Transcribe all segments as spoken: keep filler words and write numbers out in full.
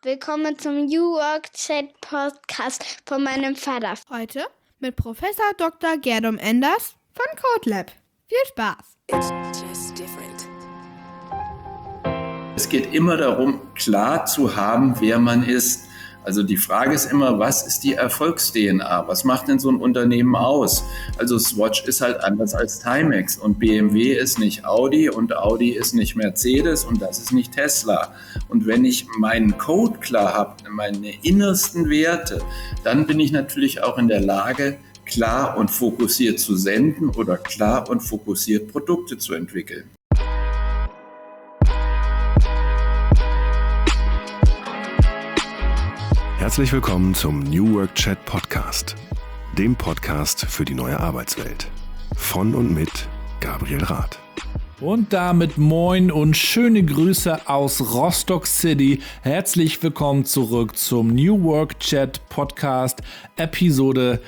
Willkommen zum New Work Chat Podcast von meinem Vater. Heute mit Professor Doktor Gerdom Enders von CodeLab. Viel Spaß! It's just different. Es geht immer darum, klar zu haben, wer man ist. Also die Frage ist immer, was ist die Erfolgs-D N A? Was macht denn so ein Unternehmen aus? Also Swatch ist halt anders als Timex und B M W ist nicht Audi und Audi ist nicht Mercedes und das ist nicht Tesla. Und wenn ich meinen Code klar habe, meine innersten Werte, dann bin ich natürlich auch in der Lage, klar und fokussiert zu senden oder klar und fokussiert Produkte zu entwickeln. Herzlich willkommen zum New Work Chat Podcast, dem Podcast für die neue Arbeitswelt. Von und mit Gabriel Rath. Und damit moin und schöne Grüße aus Rostock City. Herzlich willkommen zurück zum New Work Chat Podcast, Episode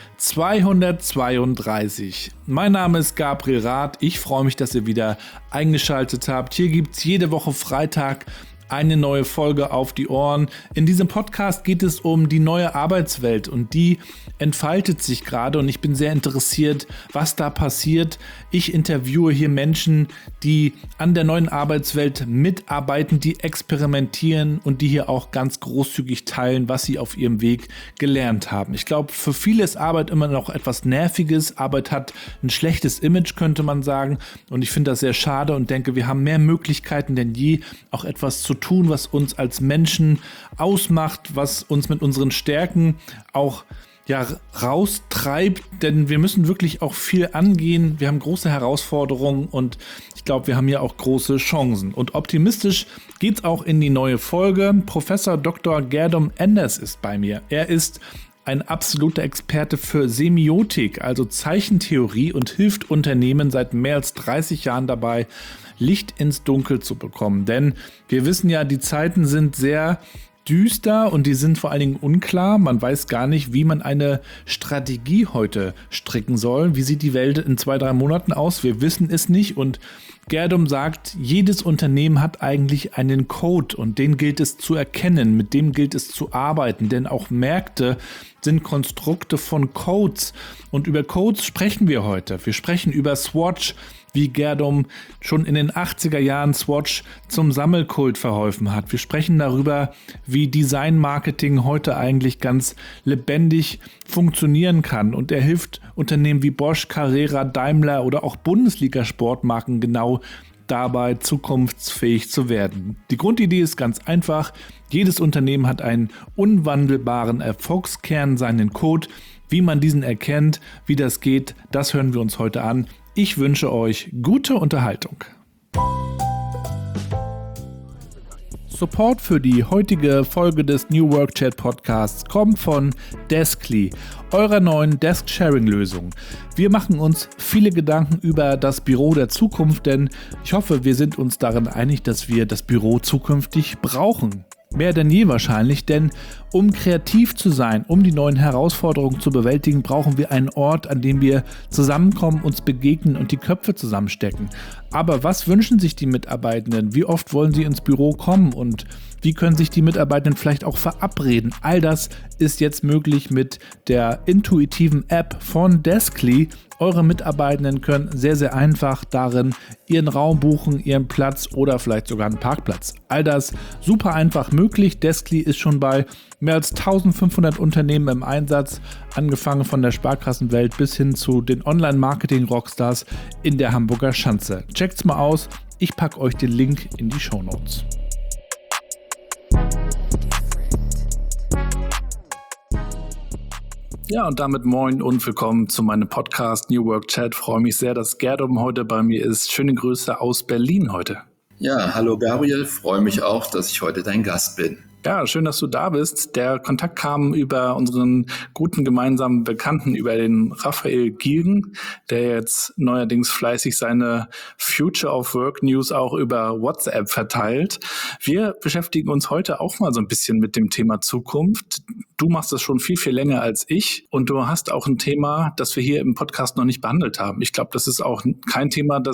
zweihundertzweiunddreißig. Mein Name ist Gabriel Rath. Ich freue mich, dass ihr wieder eingeschaltet habt. Hier gibt es jede Woche Freitag eine neue Folge auf die Ohren. In diesem Podcast geht es um die neue Arbeitswelt und die entfaltet sich gerade und ich bin sehr interessiert, was da passiert. Ich interviewe hier Menschen, die an der neuen Arbeitswelt mitarbeiten, die experimentieren und die hier auch ganz großzügig teilen, was sie auf ihrem Weg gelernt haben. Ich glaube, für viele ist Arbeit immer noch etwas Nerviges. Arbeit hat ein schlechtes Image, könnte man sagen, und ich finde das sehr schade und denke, wir haben mehr Möglichkeiten denn je, auch etwas zu tun, was uns als Menschen ausmacht, was uns mit unseren Stärken auch ja, raustreibt, denn wir müssen wirklich auch viel angehen. Wir haben große Herausforderungen und ich glaube, wir haben hier auch große Chancen. Und optimistisch geht's auch in die neue Folge. Professor Doktor Gerdom Enders ist bei mir. Er ist ein absoluter Experte für Semiotik, also Zeichentheorie, und hilft Unternehmen seit mehr als dreißig Jahren dabei, Licht ins Dunkel zu bekommen. Denn wir wissen ja, die Zeiten sind sehr düster und die sind vor allen Dingen unklar. Man weiß gar nicht, wie man eine Strategie heute stricken soll. Wie sieht die Welt in zwei, drei Monaten aus? Wir wissen es nicht. Und Gerdom sagt, jedes Unternehmen hat eigentlich einen Code und den gilt es zu erkennen, mit dem gilt es zu arbeiten, denn auch Märkte sind Konstrukte von Codes und über Codes sprechen wir heute. Wir sprechen über Swatch, wie Gerdom schon in den achtziger Jahren Swatch zum Sammelkult verholfen hat. Wir sprechen darüber, wie Design-Marketing heute eigentlich ganz lebendig funktionieren kann. Und er hilft Unternehmen wie Bosch, Carrera, Daimler oder auch Bundesliga-Sportmarken genau dabei, zukunftsfähig zu werden. Die Grundidee ist ganz einfach. Jedes Unternehmen hat einen unwandelbaren Erfolgskern, seinen Code. Wie man diesen erkennt, wie das geht, das hören wir uns heute an. Ich wünsche euch gute Unterhaltung. Support für die heutige Folge des New Work Chat Podcasts kommt von Deskly, eurer neuen Desk-Sharing-Lösung. Wir machen uns viele Gedanken über das Büro der Zukunft, denn ich hoffe, wir sind uns darin einig, dass wir das Büro zukünftig brauchen. Mehr denn je wahrscheinlich, denn um kreativ zu sein, um die neuen Herausforderungen zu bewältigen, brauchen wir einen Ort, an dem wir zusammenkommen, uns begegnen und die Köpfe zusammenstecken. Aber was wünschen sich die Mitarbeitenden? Wie oft wollen sie ins Büro kommen und wie können sich die Mitarbeitenden vielleicht auch verabreden? All das ist jetzt möglich mit der intuitiven App von Deskly. Eure Mitarbeitenden können sehr, sehr einfach darin ihren Raum buchen, ihren Platz oder vielleicht sogar einen Parkplatz. All das super einfach möglich. Deskly ist schon bei mehr als eintausendfünfhundert Unternehmen im Einsatz, angefangen von der Sparkassenwelt bis hin zu den Online-Marketing-Rockstars in der Hamburger Schanze. Checkt's mal aus. Ich packe euch den Link in die Shownotes. Ja, und damit moin und willkommen zu meinem Podcast New Work Chat. Freue mich sehr, dass Gerdom heute bei mir ist. Schöne Grüße aus Berlin heute. Ja, hallo Gabriel, freue mich auch, dass ich heute dein Gast bin. Ja, schön, dass du da bist. Der Kontakt kam über unseren guten gemeinsamen Bekannten, über den Raphael Gilgen, der jetzt neuerdings fleißig seine Future of Work News auch über WhatsApp verteilt. Wir beschäftigen uns heute auch mal so ein bisschen mit dem Thema Zukunft. Du machst das schon viel, viel länger als ich und du hast auch ein Thema, das wir hier im Podcast noch nicht behandelt haben. Ich glaube, das ist auch kein Thema, das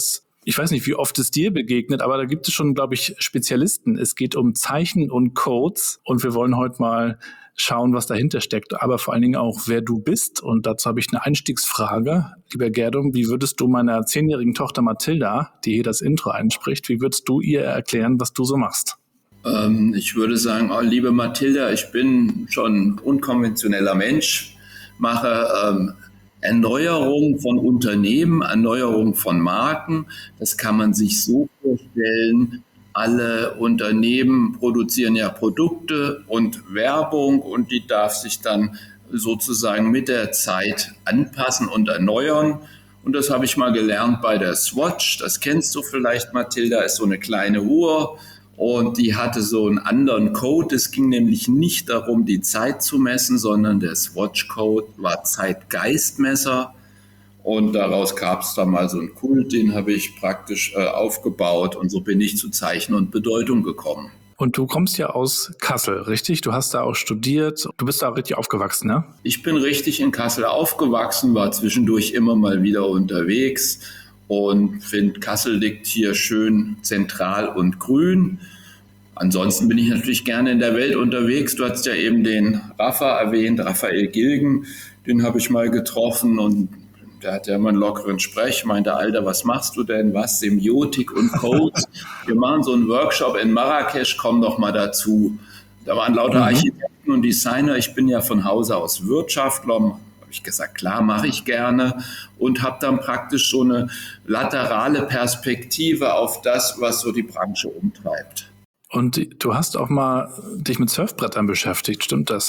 Ich weiß nicht, wie oft es dir begegnet, aber da gibt es schon, glaube ich, Spezialisten. Es geht um Zeichen und Codes und wir wollen heute mal schauen, was dahinter steckt, aber vor allen Dingen auch, wer du bist. Und dazu habe ich eine Einstiegsfrage. Lieber Gerdom, wie würdest du meiner zehnjährigen Tochter Mathilda, die hier das Intro einspricht, wie würdest du ihr erklären, was du so machst? Ähm, ich würde sagen, oh, liebe Mathilda, ich bin schon ein unkonventioneller Mensch, mache ähm, Erneuerung von Unternehmen, Erneuerung von Marken. Das kann man sich so vorstellen. Alle Unternehmen produzieren ja Produkte und Werbung und die darf sich dann sozusagen mit der Zeit anpassen und erneuern. Und das habe ich mal gelernt bei der Swatch. Das kennst du vielleicht, Mathilda, ist so eine kleine Uhr und die hatte so einen anderen Code. Es ging nämlich nicht darum, die Zeit zu messen, sondern der Swatch-Code war Zeitgeistmesser. Und daraus gab es dann mal so einen Kult, den habe ich praktisch äh, aufgebaut und so bin ich zu Zeichen und Bedeutung gekommen. Und du kommst ja aus Kassel, richtig? Du hast da auch studiert. Du bist da auch richtig aufgewachsen, ne? Ich bin richtig in Kassel aufgewachsen, war zwischendurch immer mal wieder unterwegs und finde, Kassel liegt hier schön zentral und grün. Ansonsten bin ich natürlich gerne in der Welt unterwegs. Du hast ja eben den Rafa erwähnt, Raphael Gilgen, den habe ich mal getroffen und der hat ja immer einen lockeren Sprech, meinte, Alter, was machst du denn? Was? Semiotik und Codes? Wir machen so einen Workshop in Marrakesch, komm doch mal dazu. Da waren lauter mhm. Architekten und Designer. Ich bin ja von Hause aus Wirtschaftler. Habe ich gesagt, klar, mache ich gerne. Und habe dann praktisch so eine laterale Perspektive auf das, was so die Branche umtreibt. Und du hast auch mal dich mit Surfbrettern beschäftigt, stimmt das?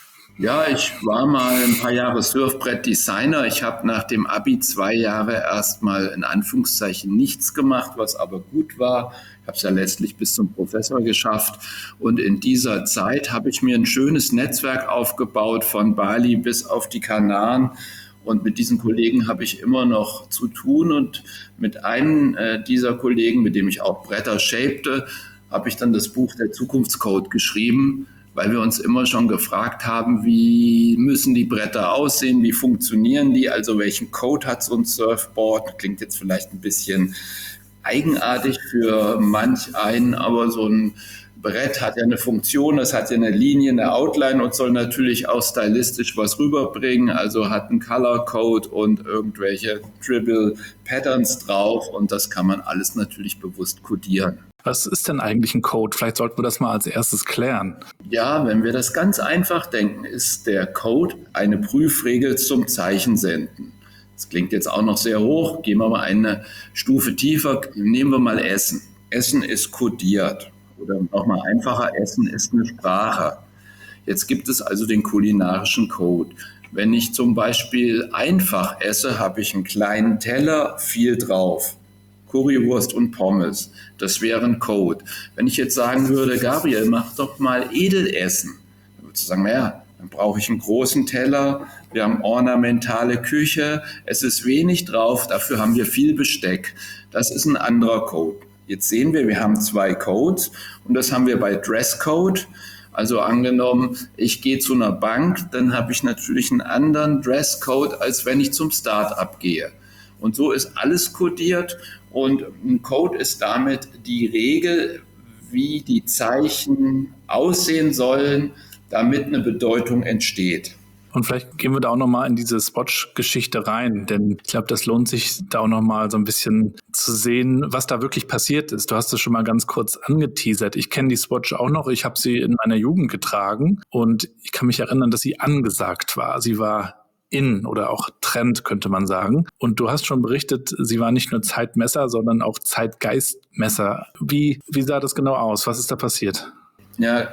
Ja, ich war mal ein paar Jahre Surfbrett-Designer. Ich habe nach dem Abi zwei Jahre erstmal in Anführungszeichen nichts gemacht, was aber gut war. Ich habe es ja letztlich bis zum Professor geschafft. Und in dieser Zeit habe ich mir ein schönes Netzwerk aufgebaut, von Bali bis auf die Kanaren. Und mit diesen Kollegen habe ich immer noch zu tun. Und mit einem äh, dieser Kollegen, mit dem ich auch Bretter shapete, habe ich dann das Buch Der Zukunftscode geschrieben, weil wir uns immer schon gefragt haben, wie müssen die Bretter aussehen, wie funktionieren die, also welchen Code hat so ein Surfboard. Klingt jetzt vielleicht ein bisschen eigenartig für manch einen, aber so ein Brett hat ja eine Funktion, es hat ja eine Linie, eine Outline und soll natürlich auch stylistisch was rüberbringen, also hat einen Color Code und irgendwelche Dribble Patterns drauf und das kann man alles natürlich bewusst codieren. Was ist denn eigentlich ein Code? Vielleicht sollten wir das mal als erstes klären. Ja, wenn wir das ganz einfach denken, ist der Code eine Prüfregel zum Zeichensenden. Das klingt jetzt auch noch sehr hoch. Gehen wir mal eine Stufe tiefer. Nehmen wir mal Essen. Essen ist kodiert. Oder nochmal einfacher, Essen ist eine Sprache. Jetzt gibt es also den kulinarischen Code. Wenn ich zum Beispiel einfach esse, habe ich einen kleinen Teller, viel drauf. Currywurst und Pommes, das wäre ein Code. Wenn ich jetzt sagen würde, Gabriel, mach doch mal Edelessen, dann würdest du sagen, naja, dann brauche ich einen großen Teller, wir haben ornamentale Küche, es ist wenig drauf, dafür haben wir viel Besteck. Das ist ein anderer Code. Jetzt sehen wir, wir haben zwei Codes und das haben wir bei Dresscode. Also angenommen, ich gehe zu einer Bank, dann habe ich natürlich einen anderen Dresscode, als wenn ich zum Start-up gehe. Und so ist alles kodiert und ein Code ist damit die Regel, wie die Zeichen aussehen sollen, damit eine Bedeutung entsteht. Und vielleicht gehen wir da auch nochmal in diese Swatch-Geschichte rein, denn ich glaube, das lohnt sich da auch nochmal so ein bisschen zu sehen, was da wirklich passiert ist. Du hast es schon mal ganz kurz angeteasert. Ich kenne die Swatch auch noch, ich habe sie in meiner Jugend getragen und ich kann mich erinnern, dass sie angesagt war. Sie war in oder auch Trend, könnte man sagen. Und du hast schon berichtet, sie war nicht nur Zeitmesser, sondern auch Zeitgeistmesser. Wie, wie sah das genau aus? Was ist da passiert? Ja,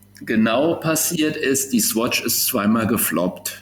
genau passiert ist, die Swatch ist zweimal gefloppt.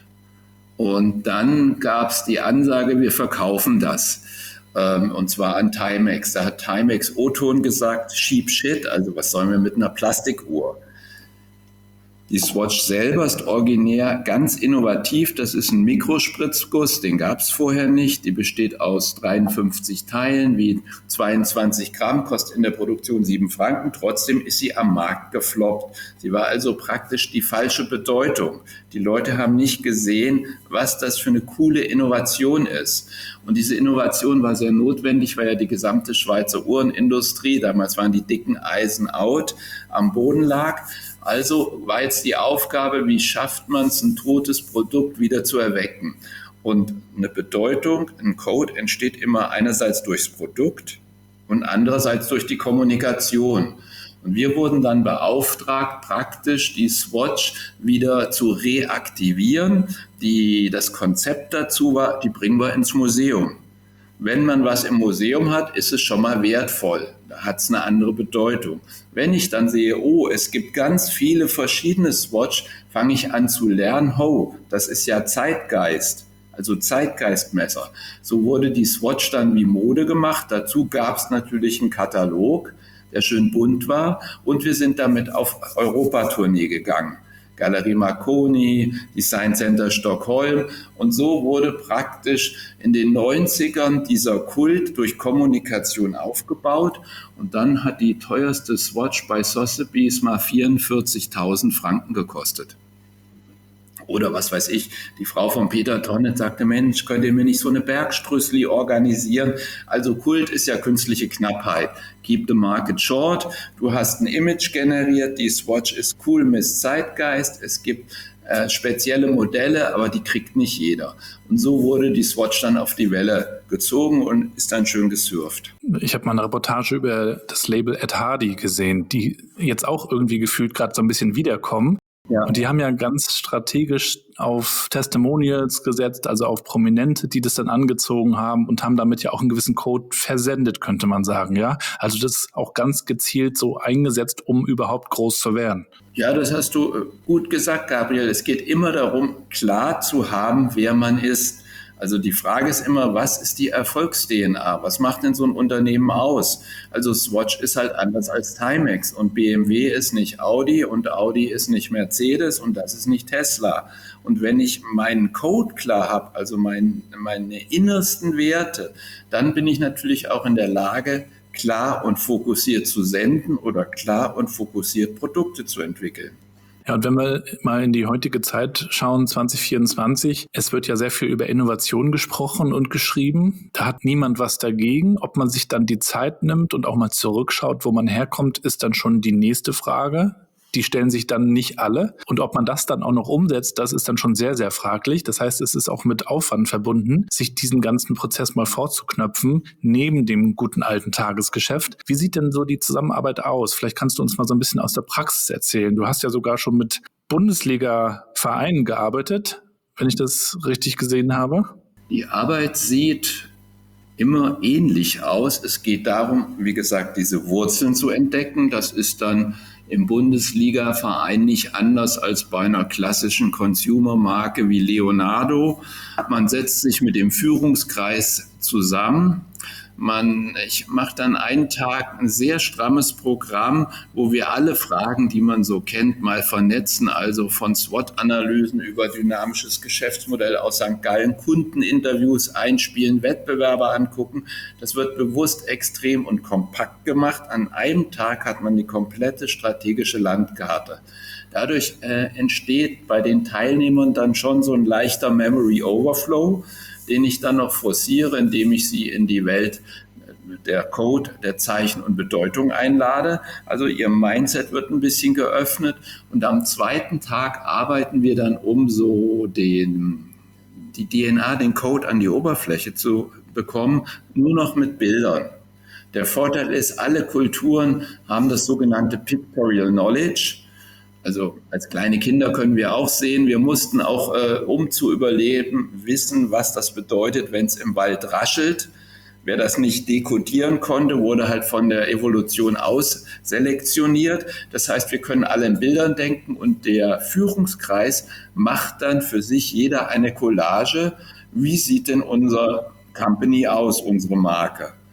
Und dann gab es die Ansage, wir verkaufen das. Ähm, und zwar an Timex. Da hat Timex O-Ton gesagt, cheap shit, also was sollen wir mit einer Plastikuhr? Die Swatch selber ist originär ganz innovativ. Das ist ein Mikrospritzguss, den gab es vorher nicht. Die besteht aus dreiundfünfzig Teilen, wie zweiundzwanzig Gramm, kostet in der Produktion sieben Franken. Trotzdem ist sie am Markt gefloppt. Sie war also praktisch die falsche Bedeutung. Die Leute haben nicht gesehen, was das für eine coole Innovation ist. Und diese Innovation war sehr notwendig, weil ja die gesamte Schweizer Uhrenindustrie, damals waren die dicken Eisen out, am Boden lag. Also war jetzt die Aufgabe, wie schafft man es, ein totes Produkt wieder zu erwecken? Und eine Bedeutung, ein Code entsteht immer einerseits durchs Produkt und andererseits durch die Kommunikation. Und wir wurden dann beauftragt, praktisch die Swatch wieder zu reaktivieren. Die, das Konzept dazu war, die bringen wir ins Museum. Wenn man was im Museum hat, ist es schon mal wertvoll. Da hat es eine andere Bedeutung. Wenn ich dann sehe, oh, es gibt ganz viele verschiedene Swatch, fange ich an zu lernen, oh, das ist ja Zeitgeist, also Zeitgeistmesser. So wurde die Swatch dann wie Mode gemacht. Dazu gab es natürlich einen Katalog, der schön bunt war. Und wir sind damit auf Europatournee gegangen. Galerie Marconi, Design Center Stockholm. Und so wurde praktisch in den neunzigern dieser Kult durch Kommunikation aufgebaut. Und dann hat die teuerste Swatch bei Sotheby's mal vierundvierzigtausend Franken gekostet. Oder was weiß ich, die Frau von Peter Tonnet sagte, Mensch, könnt ihr mir nicht so eine Bergstrüssli organisieren? Also Kult ist ja künstliche Knappheit. Keep the market short. Du hast ein Image generiert, die Swatch ist cool, Miss Zeitgeist. Es gibt äh, spezielle Modelle, aber die kriegt nicht jeder. Und so wurde die Swatch dann auf die Welle gezogen und ist dann schön gesurft. Ich habe mal eine Reportage über das Label Ed Hardy gesehen, die jetzt auch irgendwie gefühlt gerade so ein bisschen wiederkommen. Ja. Und die haben ja ganz strategisch auf Testimonials gesetzt, also auf Prominente, die das dann angezogen haben und haben damit ja auch einen gewissen Code versendet, könnte man sagen, ja. Also das auch ganz gezielt so eingesetzt, um überhaupt groß zu werden. Ja, das hast du gut gesagt, Gabriel. Es geht immer darum, klar zu haben, wer man ist. Also die Frage ist immer, was ist die Erfolgs-D N A? Was macht denn so ein Unternehmen aus? Also Swatch ist halt anders als Timex und B M W ist nicht Audi und Audi ist nicht Mercedes und das ist nicht Tesla. Und wenn ich meinen Code klar habe, also mein, meine innersten Werte, dann bin ich natürlich auch in der Lage, klar und fokussiert zu senden oder klar und fokussiert Produkte zu entwickeln. Ja, und wenn wir mal in die heutige Zeit schauen, zwanzig vierundzwanzig, es wird ja sehr viel über Innovation gesprochen und geschrieben. Da hat niemand was dagegen. Ob man sich dann die Zeit nimmt und auch mal zurückschaut, wo man herkommt, ist dann schon die nächste Frage. Die stellen sich dann nicht alle. Und ob man das dann auch noch umsetzt, das ist dann schon sehr, sehr fraglich. Das heißt, es ist auch mit Aufwand verbunden, sich diesen ganzen Prozess mal vorzuknöpfen, neben dem guten alten Tagesgeschäft. Wie sieht denn so die Zusammenarbeit aus? Vielleicht kannst du uns mal so ein bisschen aus der Praxis erzählen. Du hast ja sogar schon mit Bundesliga-Vereinen gearbeitet, wenn ich das richtig gesehen habe. Die Arbeit sieht immer ähnlich aus. Es geht darum, wie gesagt, diese Wurzeln zu entdecken. Das ist dann im Bundesliga-Verein nicht anders als bei einer klassischen Consumer-Marke wie Leonardo. Man setzt sich mit dem Führungskreis zusammen. Man, ich mache dann einen Tag ein sehr strammes Programm, wo wir alle Fragen, die man so kennt, mal vernetzen, also von SWOT-Analysen über dynamisches Geschäftsmodell aus Sankt Gallen, Kundeninterviews einspielen, Wettbewerber angucken. Das wird bewusst extrem und kompakt gemacht. An einem Tag hat man die komplette strategische Landkarte. Dadurch äh, entsteht bei den Teilnehmern dann schon so ein leichter Memory Overflow, den ich dann noch forciere, indem ich sie in die Welt der Code, der Zeichen und Bedeutung einlade. Also ihr Mindset wird ein bisschen geöffnet und am zweiten Tag arbeiten wir dann, um so den, die D N A, den Code an die Oberfläche zu bekommen, nur noch mit Bildern. Der Vorteil ist, alle Kulturen haben das sogenannte Pictorial Knowledge. Also als kleine Kinder können wir auch sehen, wir mussten auch, äh, um zu überleben, wissen, was das bedeutet, wenn es im Wald raschelt. Wer das nicht dekodieren konnte, wurde halt von der Evolution aus selektioniert. Das heißt, wir können alle in Bildern denken und der Führungskreis macht dann für sich jeder eine Collage. Wie sieht denn unser Company aus, unsere Marke?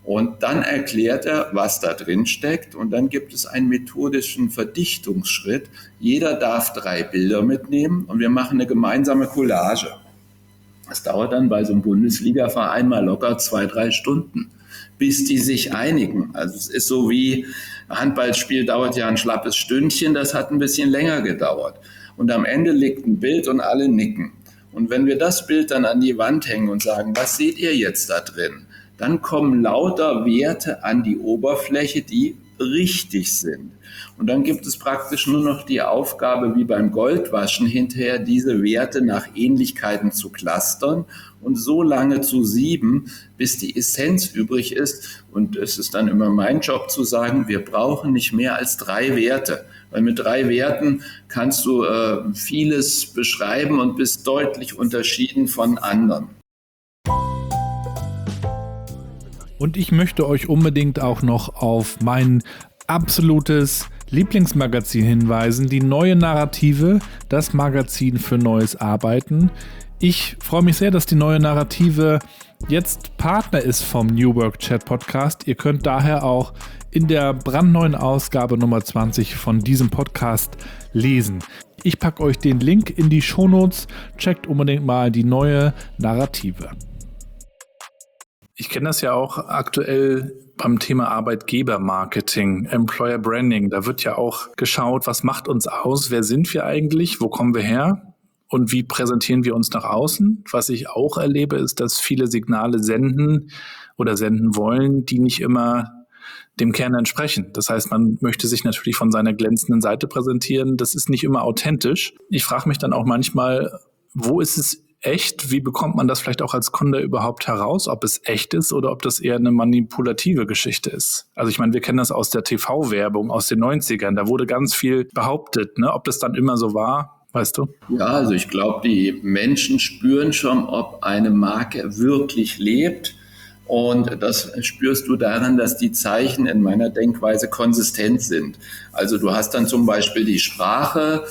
Und dann erklärt er, was da drin steckt. Und dann gibt es einen methodischen Verdichtungsschritt. Jeder darf drei Bilder mitnehmen und wir machen eine gemeinsame Collage. Das dauert dann bei so einem Bundesliga-Verein mal locker zwei, drei Stunden, bis die sich einigen. Also es ist so wie Handballspiel dauert ja ein schlappes Stündchen, das hat ein bisschen länger gedauert. Und am Ende liegt ein Bild und alle nicken. Und wenn wir das Bild dann an die Wand hängen und sagen, was seht ihr jetzt da drin? Dann kommen lauter Werte an die Oberfläche, die richtig sind. Und dann gibt es praktisch nur noch die Aufgabe, wie beim Goldwaschen, hinterher diese Werte nach Ähnlichkeiten zu clustern und so lange zu sieben, bis die Essenz übrig ist. Und es ist dann immer mein Job zu sagen, wir brauchen nicht mehr als drei Werte. Weil mit drei Werten kannst du äh, vieles beschreiben und bist deutlich unterschieden von anderen. Und ich möchte euch unbedingt auch noch auf mein absolutes Lieblingsmagazin hinweisen, die Neue Narrative, das Magazin für neues Arbeiten. Ich freue mich sehr, dass die Neue Narrative jetzt Partner ist vom New Work Chat Podcast. Ihr könnt daher auch in der brandneuen Ausgabe Nummer zwanzig von diesem Podcast lesen. Ich packe euch den Link in die Shownotes. Checkt unbedingt mal die Neue Narrative. Ich kenne das ja auch aktuell beim Thema Arbeitgebermarketing, Employer Branding. Da wird ja auch geschaut, was macht uns aus, wer sind wir eigentlich, wo kommen wir her und wie präsentieren wir uns nach außen. Was ich auch erlebe, ist, dass viele Signale senden oder senden wollen, die nicht immer dem Kern entsprechen. Das heißt, man möchte sich natürlich von seiner glänzenden Seite präsentieren. Das ist nicht immer authentisch. Ich frage mich dann auch manchmal, wo ist es echt? Wie bekommt man das vielleicht auch als Kunde überhaupt heraus, ob es echt ist oder ob das eher eine manipulative Geschichte ist? Also ich meine, wir kennen das aus der T V-Werbung aus den neunzigern. Da wurde ganz viel behauptet, ne? Ob das dann immer so war, weißt du? Ja, also ich glaube, die Menschen spüren schon, ob eine Marke wirklich lebt. Und das spürst du daran, dass die Zeichen in meiner Denkweise konsistent sind. Also du hast dann zum Beispiel die Sprache,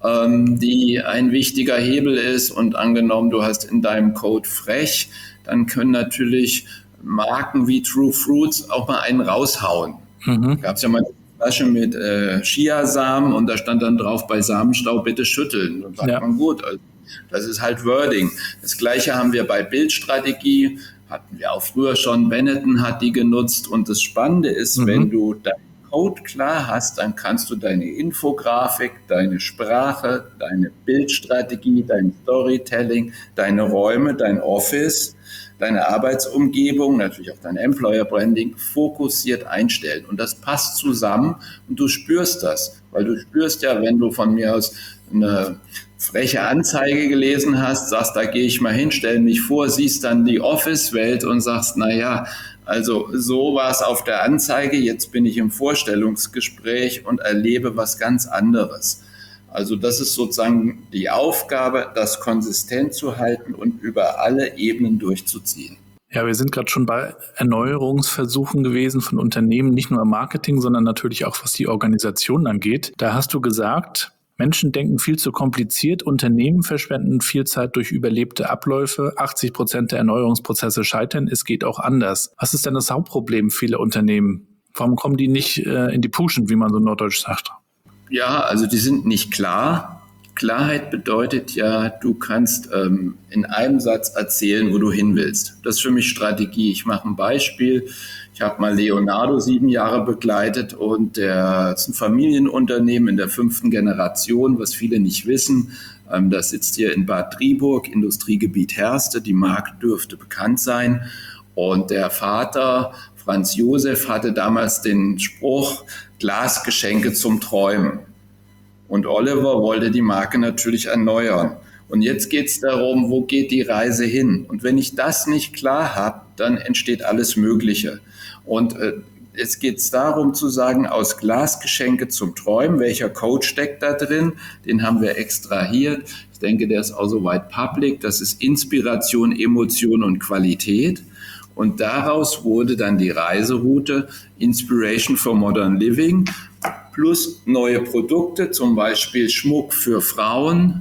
die ein wichtiger Hebel ist, und angenommen, du hast in deinem Code frech, dann können natürlich Marken wie True Fruits auch mal einen raushauen. Mhm. Gab es ja mal eine Flasche mit äh, Chiasamen und da stand dann drauf, bei Samenstau bitte schütteln. Und sagt ja. man, gut, also das ist halt Wording. Das Gleiche haben wir bei Bildstrategie, hatten wir auch früher schon, Benetton hat die genutzt, und das Spannende ist, mhm. wenn du da Code klar hast, dann kannst du deine Infografik, deine Sprache, deine Bildstrategie, dein Storytelling, deine Räume, dein Office, deine Arbeitsumgebung, natürlich auch dein Employer Branding fokussiert einstellen. Und das passt zusammen und du spürst das, weil du spürst ja, wenn du von mir aus eine freche Anzeige gelesen hast, sagst, da gehe ich mal hin, stell mich vor, siehst dann die Office-Welt und sagst, na ja, also so war es auf der Anzeige, jetzt bin ich im Vorstellungsgespräch und erlebe was ganz anderes. Also das ist sozusagen die Aufgabe, das konsistent zu halten und über alle Ebenen durchzuziehen. Ja, wir sind gerade schon bei Erneuerungsversuchen gewesen von Unternehmen, nicht nur im Marketing, sondern natürlich auch, was die Organisation angeht. Da hast du gesagt, Menschen denken viel zu kompliziert, Unternehmen verschwenden viel Zeit durch überlebte Abläufe, achtzig Prozent der Erneuerungsprozesse scheitern, es geht auch anders. Was ist denn das Hauptproblem vieler Unternehmen? Warum kommen die nicht äh, in die Puschen, wie man so norddeutsch sagt? Ja, also die sind nicht klar. Klarheit bedeutet ja, du kannst ähm, in einem Satz erzählen, wo du hin willst. Das ist für mich Strategie. Ich mache ein Beispiel. Ich habe mal Leonardo sieben Jahre begleitet, und der ist ein Familienunternehmen in der fünften Generation, was viele nicht wissen. Ähm, das sitzt hier in Bad Driburg, Industriegebiet Herste. Die Marke dürfte bekannt sein. Und der Vater, Franz Josef, hatte damals den Spruch, Glasgeschenke zum Träumen. Und Oliver wollte die Marke natürlich erneuern. Und jetzt geht es darum, wo geht die Reise hin? Und wenn ich das nicht klar habe, dann entsteht alles Mögliche. Und äh, es geht darum zu sagen, aus Glasgeschenke zum Träumen, welcher Code steckt da drin? Den haben wir extrahiert. Ich denke, der ist auch soweit public. Das ist Inspiration, Emotion und Qualität. Und daraus wurde dann die Reiseroute Inspiration for Modern Living plus neue Produkte, zum Beispiel Schmuck für Frauen,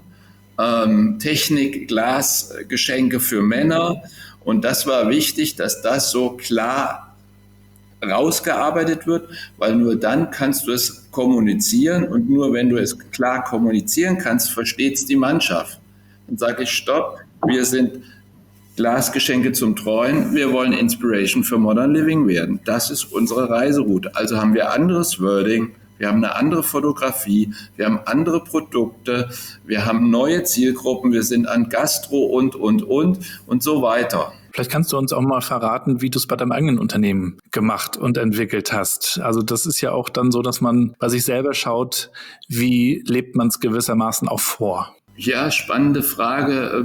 ähm, Technik, Glasgeschenke für Männer. Und das war wichtig, dass das so klar rausgearbeitet wird, weil nur dann kannst du es kommunizieren und nur wenn du es klar kommunizieren kannst, versteht es die Mannschaft. Dann sage ich, stopp, wir sind Glasgeschenke zum Treuen, wir wollen Inspiration für Modern Living werden. Das ist unsere Reiseroute. Also haben wir anderes Wording, wir haben eine andere Fotografie, wir haben andere Produkte, wir haben neue Zielgruppen, wir sind an Gastro und, und, und und so weiter. Vielleicht kannst du uns auch mal verraten, wie du es bei deinem eigenen Unternehmen gemacht und entwickelt hast. Also das ist ja auch dann so, dass man bei sich selber schaut, wie lebt man es gewissermaßen auch vor? Ja, spannende Frage.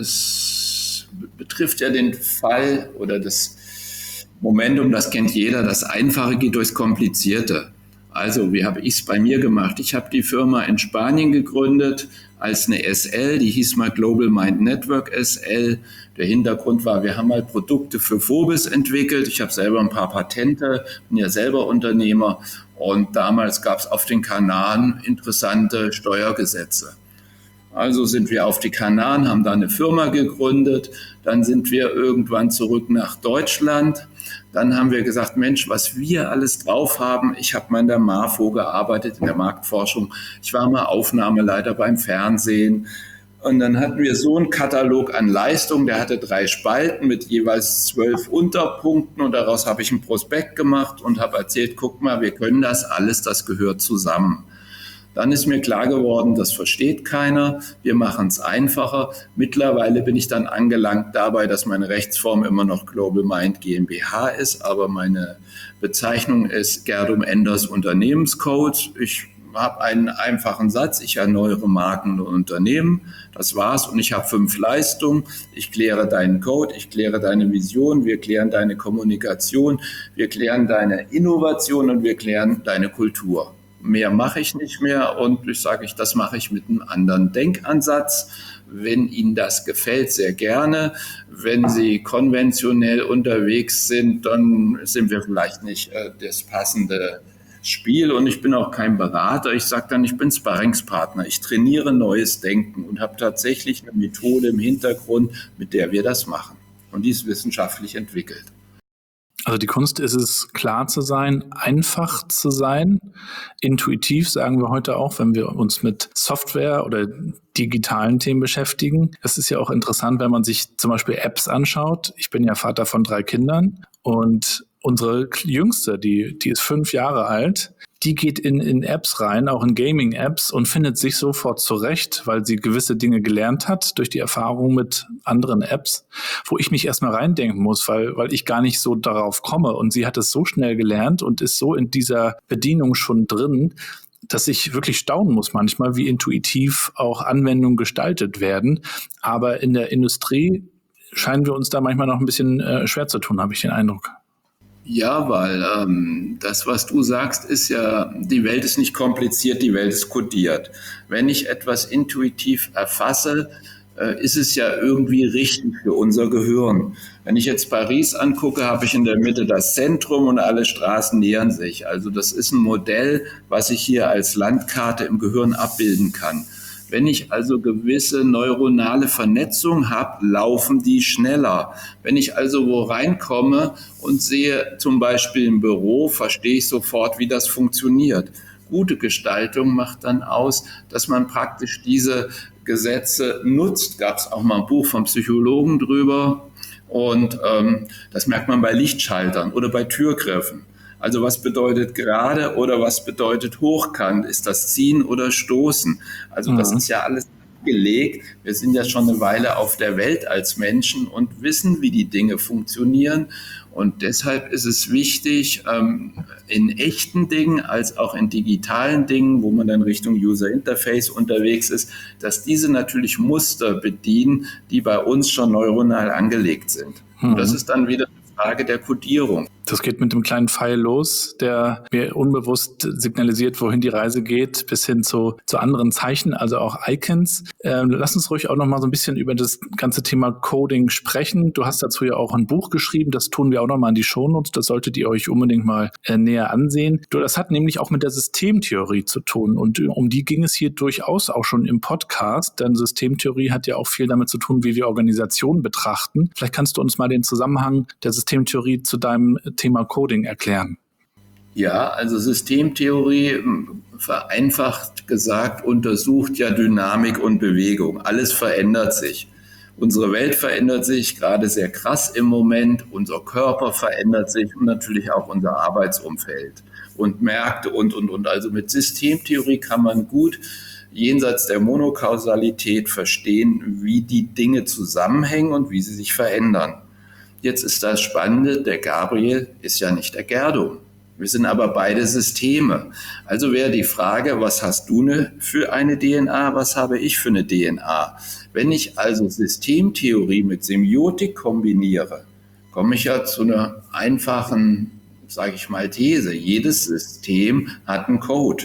Es betrifft ja den Fall oder das Momentum, das kennt jeder, das Einfache geht durchs Komplizierte. Also, wie habe ich es bei mir gemacht? Ich habe die Firma in Spanien gegründet als eine S L, die hieß mal Global Mind Network S L. Der Hintergrund war, wir haben mal Produkte für Vobis entwickelt. Ich habe selber ein paar Patente, bin ja selber Unternehmer. Und damals gab es auf den Kanaren interessante Steuergesetze. Also sind wir auf die Kanaren, haben da eine Firma gegründet. Dann sind wir irgendwann zurück nach Deutschland. Dann haben wir gesagt, Mensch, was wir alles drauf haben. Ich habe mal in der MAFO gearbeitet, in der Marktforschung. Ich war mal Aufnahmeleiter beim Fernsehen. Und dann hatten wir so einen Katalog an Leistungen, der hatte drei Spalten mit jeweils zwölf Unterpunkten. Und daraus habe ich einen Prospekt gemacht und habe erzählt, guck mal, wir können das alles, das gehört zusammen. Dann ist mir klar geworden, das versteht keiner, wir machen es einfacher. Mittlerweile bin ich dann angelangt dabei, dass meine Rechtsform immer noch Global Mind GmbH ist, aber meine Bezeichnung ist Gerdum Enders Unternehmenscoach. Ich habe einen einfachen Satz, ich erneuere Marken und Unternehmen, das war's und ich habe fünf Leistungen. Ich kläre deinen Code, ich kläre deine Vision, wir klären deine Kommunikation, wir klären deine Innovation und wir klären deine Kultur. Mehr mache ich nicht mehr und ich sage, ich, das mache ich mit einem anderen Denkansatz. Wenn Ihnen das gefällt, sehr gerne. Wenn Sie konventionell unterwegs sind, dann sind wir vielleicht nicht äh, das passende Spiel und ich bin auch kein Berater. Ich sage dann, ich bin Sparringspartner. Ich trainiere neues Denken und habe tatsächlich eine Methode im Hintergrund, mit der wir das machen. Und die ist wissenschaftlich entwickelt. Also die Kunst ist es, klar zu sein, einfach zu sein, intuitiv, sagen wir heute auch, wenn wir uns mit Software oder digitalen Themen beschäftigen. Es ist ja auch interessant, wenn man sich zum Beispiel Apps anschaut. Ich bin ja Vater von drei Kindern und unsere Jüngste, die, die ist fünf Jahre alt, die geht in, in Apps rein, auch in Gaming-Apps und findet sich sofort zurecht, weil sie gewisse Dinge gelernt hat durch die Erfahrung mit anderen Apps, wo ich mich erstmal reindenken muss, weil, weil ich gar nicht so darauf komme. Und sie hat es so schnell gelernt und ist so in dieser Bedienung schon drin, dass ich wirklich staunen muss manchmal, wie intuitiv auch Anwendungen gestaltet werden. Aber in der Industrie scheinen wir uns da manchmal noch ein bisschen äh, schwer zu tun, habe ich den Eindruck. Ja, weil ähm, das, was du sagst, ist ja, die Welt ist nicht kompliziert, die Welt ist kodiert. Wenn ich etwas intuitiv erfasse, äh, ist es ja irgendwie richtig für unser Gehirn. Wenn ich jetzt Paris angucke, habe ich in der Mitte das Zentrum und alle Straßen nähern sich. Also das ist ein Modell, was ich hier als Landkarte im Gehirn abbilden kann. Wenn ich also gewisse neuronale Vernetzung habe, laufen die schneller. Wenn ich also wo reinkomme und sehe zum Beispiel ein Büro, verstehe ich sofort, wie das funktioniert. Gute Gestaltung macht dann aus, dass man praktisch diese Gesetze nutzt. Gab es auch mal ein Buch vom Psychologen drüber. Und ähm, das merkt man bei Lichtschaltern oder bei Türgriffen. Also was bedeutet gerade oder was bedeutet hochkant? Ist das Ziehen oder Stoßen? Also das ist ja alles gelegt. Wir sind ja schon eine Weile auf der Welt als Menschen und wissen, wie die Dinge funktionieren. Und deshalb ist es wichtig, in echten Dingen als auch in digitalen Dingen, wo man dann Richtung User Interface unterwegs ist, dass diese natürlich Muster bedienen, die bei uns schon neuronal angelegt sind. Und das ist dann wieder eine Frage der Kodierung. Das geht mit dem kleinen Pfeil los, der mir unbewusst signalisiert, wohin die Reise geht, bis hin zu, zu anderen Zeichen, also auch Icons. Ähm, lass uns ruhig auch noch mal so ein bisschen über das ganze Thema Coding sprechen. Du hast dazu ja auch ein Buch geschrieben, das tun wir auch noch mal in die Shownotes, das solltet ihr euch unbedingt mal äh, näher ansehen. Du, das hat nämlich auch mit der Systemtheorie zu tun und um die ging es hier durchaus auch schon im Podcast, denn Systemtheorie hat ja auch viel damit zu tun, wie wir Organisationen betrachten. Vielleicht kannst du uns mal den Zusammenhang der Systemtheorie zu deinem Thema Coding erklären? Ja, also Systemtheorie, vereinfacht gesagt, untersucht ja Dynamik und Bewegung. Alles verändert sich. Unsere Welt verändert sich gerade sehr krass im Moment. Unser Körper verändert sich und natürlich auch unser Arbeitsumfeld und Märkte und, und, und. Also mit Systemtheorie kann man gut jenseits der Monokausalität verstehen, wie die Dinge zusammenhängen und wie sie sich verändern. Jetzt ist das Spannende, der Gabriel ist ja nicht der Gerdum. Wir sind aber beide Systeme. Also wäre die Frage, was hast du ne für eine D N A, was habe ich für eine D N A? Wenn ich also Systemtheorie mit Semiotik kombiniere, komme ich ja zu einer einfachen, sage ich mal, These. Jedes System hat einen Code.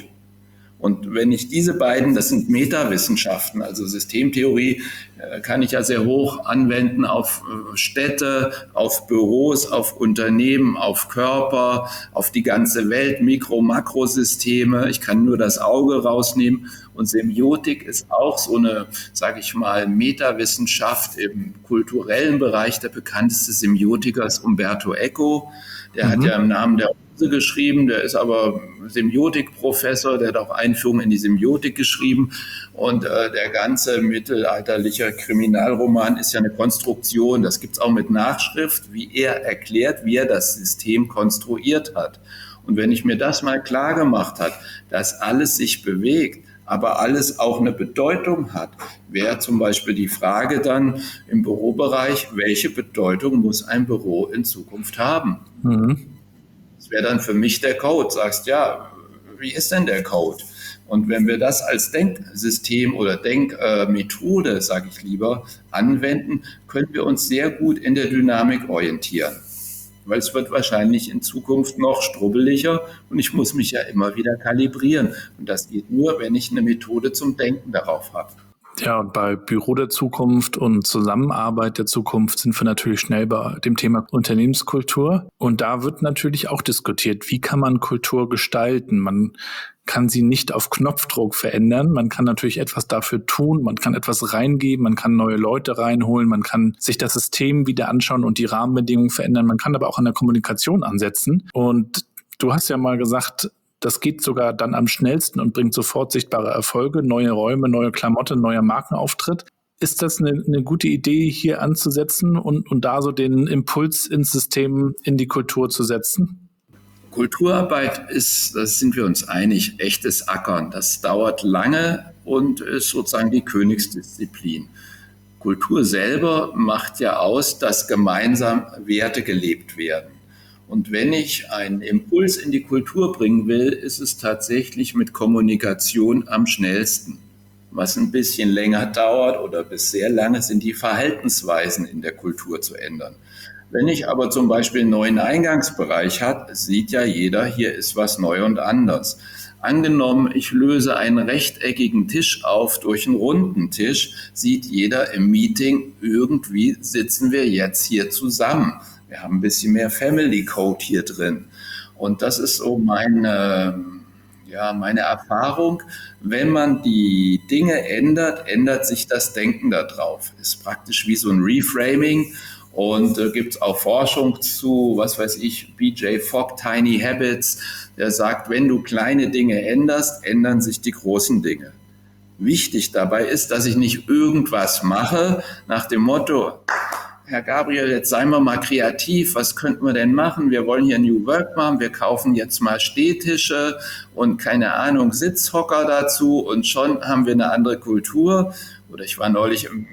Und wenn ich diese beiden, das sind Metawissenschaften, also Systemtheorie äh, kann ich ja sehr hoch anwenden auf äh, Städte, auf Büros, auf Unternehmen, auf Körper, auf die ganze Welt, Mikro-, Makrosysteme. Ich kann nur das Auge rausnehmen. Und Semiotik ist auch so eine, sage ich mal, Metawissenschaft im kulturellen Bereich. Der bekannteste Semiotiker ist Umberto Eco. Der mhm. hat ja im Namen der geschrieben, der ist aber Semiotikprofessor, der hat auch Einführung in die Semiotik geschrieben und äh, der ganze mittelalterliche Kriminalroman ist ja eine Konstruktion, das gibt es auch mit Nachschrift, wie er erklärt, wie er das System konstruiert hat. Und wenn ich mir das mal klar gemacht habe, dass alles sich bewegt, aber alles auch eine Bedeutung hat, wäre zum Beispiel die Frage dann im Bürobereich, welche Bedeutung muss ein Büro in Zukunft haben? Mhm. Das wäre dann für mich der Code. Sagst, ja, wie ist denn der Code? Und wenn wir das als Denksystem oder Denkmethode, äh, sage ich lieber, anwenden, können wir uns sehr gut in der Dynamik orientieren. Weil es wird wahrscheinlich in Zukunft noch strubbeliger und ich muss mich ja immer wieder kalibrieren. Und das geht nur, wenn ich eine Methode zum Denken darauf habe. Ja, und bei Büro der Zukunft und Zusammenarbeit der Zukunft sind wir natürlich schnell bei dem Thema Unternehmenskultur. Und da wird natürlich auch diskutiert, wie kann man Kultur gestalten? Man kann sie nicht auf Knopfdruck verändern. Man kann natürlich etwas dafür tun, man kann etwas reingeben, man kann neue Leute reinholen, man kann sich das System wieder anschauen und die Rahmenbedingungen verändern. Man kann aber auch an der Kommunikation ansetzen. Und du hast ja mal gesagt, das geht sogar dann am schnellsten und bringt sofort sichtbare Erfolge, neue Räume, neue Klamotte, neuer Markenauftritt. Ist das eine, eine gute Idee, hier anzusetzen und, und da so den Impuls ins System, in die Kultur zu setzen? Kulturarbeit ist, das sind wir uns einig, echtes Ackern. Das dauert lange und ist sozusagen die Königsdisziplin. Kultur selber macht ja aus, dass gemeinsam Werte gelebt werden. Und wenn ich einen Impuls in die Kultur bringen will, ist es tatsächlich mit Kommunikation am schnellsten. Was ein bisschen länger dauert oder bis sehr lange, sind die Verhaltensweisen in der Kultur zu ändern. Wenn ich aber zum Beispiel einen neuen Eingangsbereich habe, sieht ja jeder, hier ist was neu und anders. Angenommen, ich löse einen rechteckigen Tisch auf durch einen runden Tisch, sieht jeder im Meeting, irgendwie sitzen wir jetzt hier zusammen. Wir haben ein bisschen mehr Family Code hier drin. Und das ist so meine, ja, meine Erfahrung. Wenn man die Dinge ändert, ändert sich das Denken da drauf. Ist praktisch wie so ein Reframing. Und äh, gibt es auch Forschung zu, was weiß ich, B J Fogg, Tiny Habits, der sagt, wenn du kleine Dinge änderst, ändern sich die großen Dinge. Wichtig dabei ist, dass ich nicht irgendwas mache nach dem Motto, Herr Gabriel, jetzt seien wir mal kreativ, was könnten wir denn machen? Wir wollen hier New Work machen, wir kaufen jetzt mal Stehtische und keine Ahnung, Sitzhocker dazu und schon haben wir eine andere Kultur. Oder ich war neulich im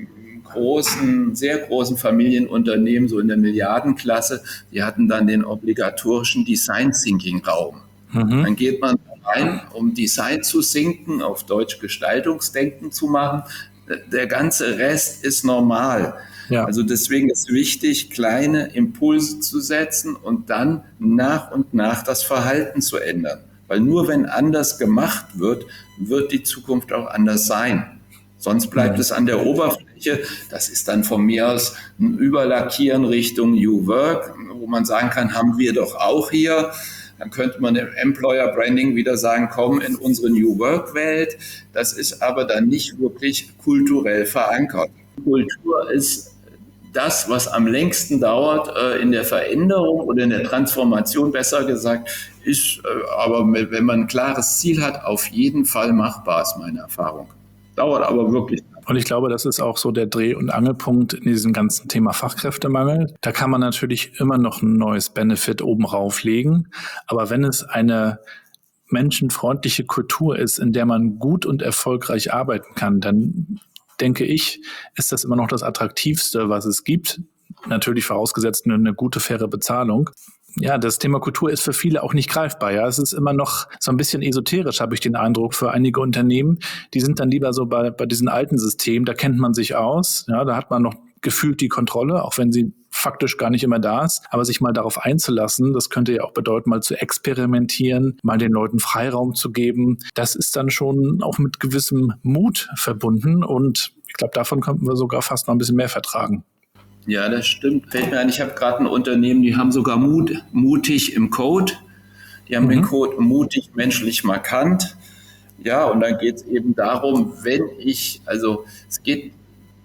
großen, sehr großen Familienunternehmen, so in der Milliardenklasse, die hatten dann den obligatorischen Design Thinking Raum. Mhm. Dann geht man rein, um Design zu thinken, auf Deutsch Gestaltungsdenken zu machen. Der ganze Rest ist normal. Ja. Also deswegen ist wichtig, kleine Impulse zu setzen und dann nach und nach das Verhalten zu ändern. Weil nur wenn anders gemacht wird, wird die Zukunft auch anders sein. Sonst bleibt ja. es an der Oberfläche. Das ist dann von mir aus ein Überlackieren Richtung New Work, wo man sagen kann, haben wir doch auch hier. Dann könnte man im Employer Branding wieder sagen, komm in unsere New Work Welt. Das ist aber dann nicht wirklich kulturell verankert. Kultur ist das, was am längsten dauert äh, in der Veränderung oder in der Transformation, besser gesagt, ist äh, aber, wenn man ein klares Ziel hat, auf jeden Fall machbar, ist meine Erfahrung. Dauert aber wirklich. Und ich glaube, das ist auch so der Dreh- und Angelpunkt in diesem ganzen Thema Fachkräftemangel. Da kann man natürlich immer noch ein neues Benefit oben rauflegen. Aber wenn es eine menschenfreundliche Kultur ist, in der man gut und erfolgreich arbeiten kann, dann denke ich, ist das immer noch das Attraktivste, was es gibt. Natürlich vorausgesetzt eine gute, faire Bezahlung. Ja, das Thema Kultur ist für viele auch nicht greifbar. Ja, es ist immer noch so ein bisschen esoterisch, habe ich den Eindruck, für einige Unternehmen. Die sind dann lieber so bei, bei diesen alten Systemen, da kennt man sich aus. Ja, da hat man noch gefühlt die Kontrolle, auch wenn sie faktisch gar nicht immer da ist. Aber sich mal darauf einzulassen, das könnte ja auch bedeuten, mal zu experimentieren, mal den Leuten Freiraum zu geben. Das ist dann schon auch mit gewissem Mut verbunden. Und ich glaube, davon könnten wir sogar fast noch ein bisschen mehr vertragen. Ja, das stimmt. Fällt mir ein, ich habe gerade ein Unternehmen, die haben sogar Mut, mutig im Code. Die haben mhm. den Code mutig, menschlich markant. Ja, und dann geht es eben darum, wenn ich, also es geht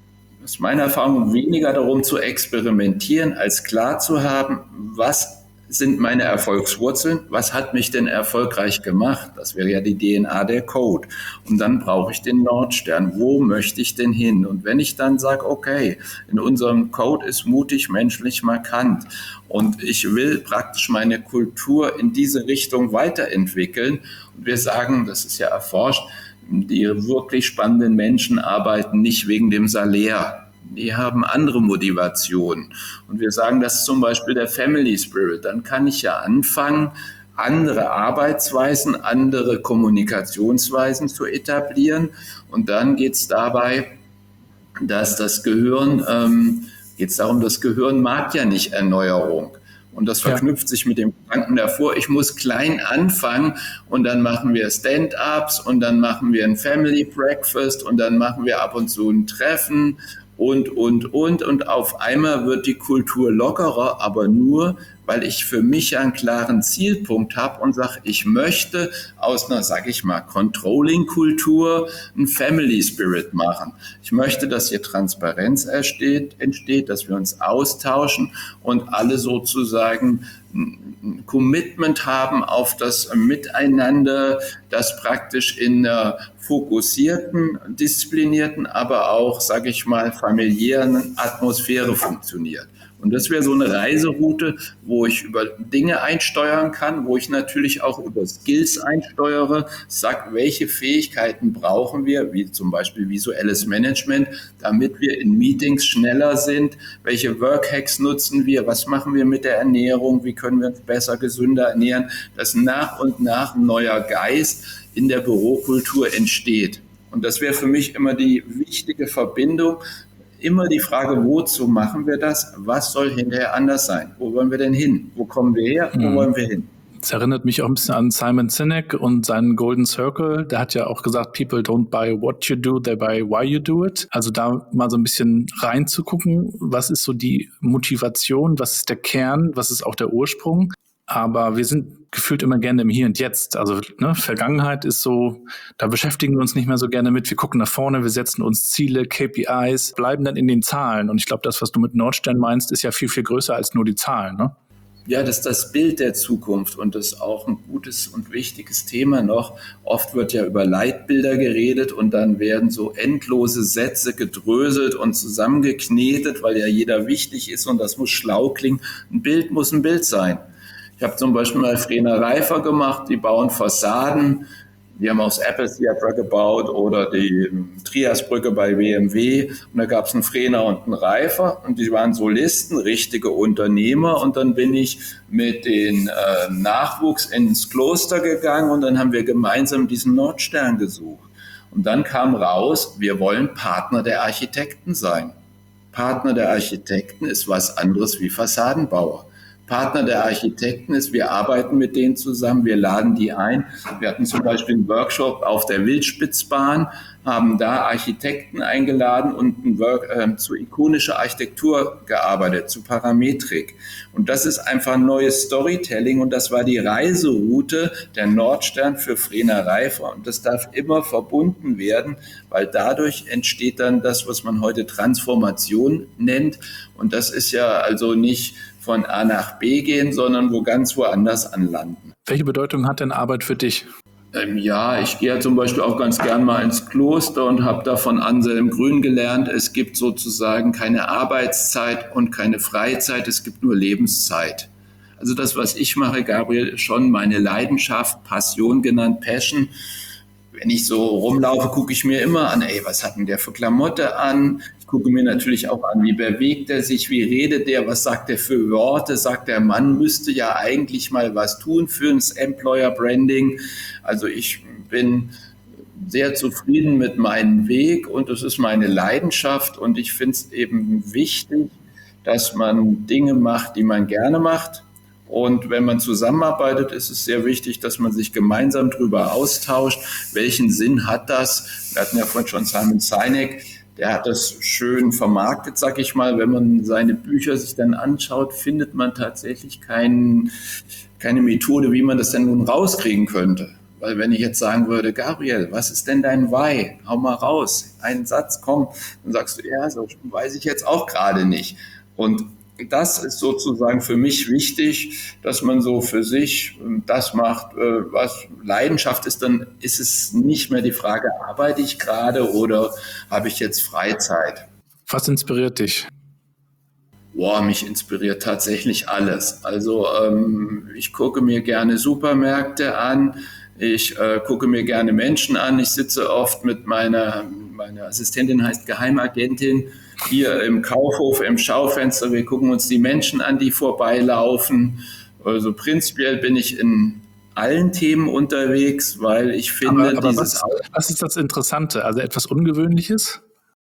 aus meiner Erfahrung weniger darum zu experimentieren, als klar zu haben, was sind meine Erfolgswurzeln, was hat mich denn erfolgreich gemacht? Das wäre ja die D N A der Code. Und dann brauche ich den Nordstern. Wo möchte ich denn hin? Und wenn ich dann sage, okay, in unserem Code ist mutig, menschlich, markant und ich will praktisch meine Kultur in diese Richtung weiterentwickeln und wir sagen, das ist ja erforscht, die wirklich spannenden Menschen arbeiten nicht wegen dem Salär. Die haben andere Motivationen. Und wir sagen, das ist zum Beispiel der Family Spirit. Dann kann ich ja anfangen, andere Arbeitsweisen, andere Kommunikationsweisen zu etablieren. Und dann geht es dabei, dass das Gehirn, ähm, geht es darum, das Gehirn mag ja nicht Erneuerung. Und das verknüpft ja. sich mit dem Gedanken davor, ich muss klein anfangen und dann machen wir Stand-ups und dann machen wir ein Family Breakfast und dann machen wir ab und zu ein Treffen und, und, und. Und auf einmal wird die Kultur lockerer, aber nur, weil ich für mich einen klaren Zielpunkt habe und sage, ich möchte aus einer, sag ich mal, Controlling-Kultur einen Family Spirit machen. Ich möchte, dass hier Transparenz entsteht, entsteht, dass wir uns austauschen und alle sozusagen ein Commitment haben auf das Miteinander, das praktisch in einer fokussierten, disziplinierten, aber auch, sage ich mal, familiären Atmosphäre funktioniert. Und das wäre so eine Reiseroute, wo ich über Dinge einsteuern kann, wo ich natürlich auch über Skills einsteuere, sage, welche Fähigkeiten brauchen wir, wie zum Beispiel visuelles Management, damit wir in Meetings schneller sind, welche Workhacks nutzen wir, was machen wir mit der Ernährung, wie können wir uns besser, gesünder ernähren, dass nach und nach ein neuer Geist in der Bürokultur entsteht. Und das wäre für mich immer die wichtige Verbindung. Immer die Frage, wozu machen wir das? Was soll hinterher anders sein? Wo wollen wir denn hin? Wo kommen wir her? Wo mhm. wollen wir hin? Das erinnert mich auch ein bisschen an Simon Sinek und seinen Golden Circle. Der hat ja auch gesagt, people don't buy what you do, they buy why you do it. Also da mal so ein bisschen reinzugucken, was ist so die Motivation, was ist der Kern, was ist auch der Ursprung. Aber wir sind gefühlt immer gerne im Hier und Jetzt. Also ne, Vergangenheit ist so, da beschäftigen wir uns nicht mehr so gerne mit. Wir gucken nach vorne, wir setzen uns Ziele, K P Is, bleiben dann in den Zahlen. Und ich glaube, das, was du mit Nordstern meinst, ist ja viel, viel größer als nur die Zahlen, ne? Ja, das ist das Bild der Zukunft und das ist auch ein gutes und wichtiges Thema noch. Oft wird ja über Leitbilder geredet und dann werden so endlose Sätze gedröselt und zusammengeknetet, weil ja jeder wichtig ist und das muss schlau klingen. Ein Bild muss ein Bild sein. Ich habe zum Beispiel mal Frena Reifer gemacht, die bauen Fassaden. Die haben aus Apple Theater gebaut oder die Triasbrücke bei B M W. Und da gab es einen Frena und einen Reifer und die waren Solisten, richtige Unternehmer. Und dann bin ich mit den äh, Nachwuchs ins Kloster gegangen und dann haben wir gemeinsam diesen Nordstern gesucht. Und dann kam raus, wir wollen Partner der Architekten sein. Partner der Architekten ist was anderes wie Fassadenbauer. Partner der Architekten ist. Wir arbeiten mit denen zusammen, wir laden die ein. Wir hatten zum Beispiel einen Workshop auf der Wildspitzbahn, haben da Architekten eingeladen und ein Work, äh, zu ikonischer Architektur gearbeitet, zu Parametrik. Und das ist einfach ein neues Storytelling und das war die Reiseroute der Nordstern für Vrena Reifer. Und das darf immer verbunden werden, weil dadurch entsteht dann das, was man heute Transformation nennt. Und das ist ja also nicht von A nach B gehen, sondern wo ganz woanders anlanden. Welche Bedeutung hat denn Arbeit für dich? Ähm, ja, ich gehe ja zum Beispiel auch ganz gern mal ins Kloster und habe da von Anselm Grün gelernt, es gibt sozusagen keine Arbeitszeit und keine Freizeit, es gibt nur Lebenszeit. Also das, was ich mache, Gabriel, ist schon meine Leidenschaft, Passion genannt, Passion. Wenn ich so rumlaufe, gucke ich mir immer an, ey, was hat denn der für Klamotte an? Ich gucke mir natürlich auch an, wie bewegt er sich, wie redet der, was sagt er für Worte? Sagt der Mann, müsste ja eigentlich mal was tun für ein Employer Branding. Also ich bin sehr zufrieden mit meinem Weg und es ist meine Leidenschaft und ich finde es eben wichtig, dass man Dinge macht, die man gerne macht. Und wenn man zusammenarbeitet, ist es sehr wichtig, dass man sich gemeinsam darüber austauscht, welchen Sinn hat das. Wir hatten ja vorhin schon Simon Sinek, der hat das schön vermarktet, sag ich mal. Wenn man seine Bücher sich dann anschaut, findet man tatsächlich kein, keine Methode, wie man das denn nun rauskriegen könnte. Weil wenn ich jetzt sagen würde, Gabriel, was ist denn dein Why? Hau mal raus, einen Satz, komm. Dann sagst du, ja, so weiß ich jetzt auch gerade nicht. Und das ist sozusagen für mich wichtig, dass man so für sich das macht, was Leidenschaft ist. Dann ist es nicht mehr die Frage, arbeite ich gerade oder habe ich jetzt Freizeit? Was inspiriert dich? Boah, mich inspiriert tatsächlich alles. Also ähm, ich gucke mir gerne Supermärkte an, ich äh, gucke mir gerne Menschen an. Ich sitze oft mit meiner, meine Assistentin heißt Geheimagentin, hier im Kaufhof, im Schaufenster. Wir gucken uns die Menschen an, die vorbeilaufen. Also prinzipiell bin ich in allen Themen unterwegs, weil ich finde, aber, aber dieses... Was, was ist das Interessante? Also etwas Ungewöhnliches?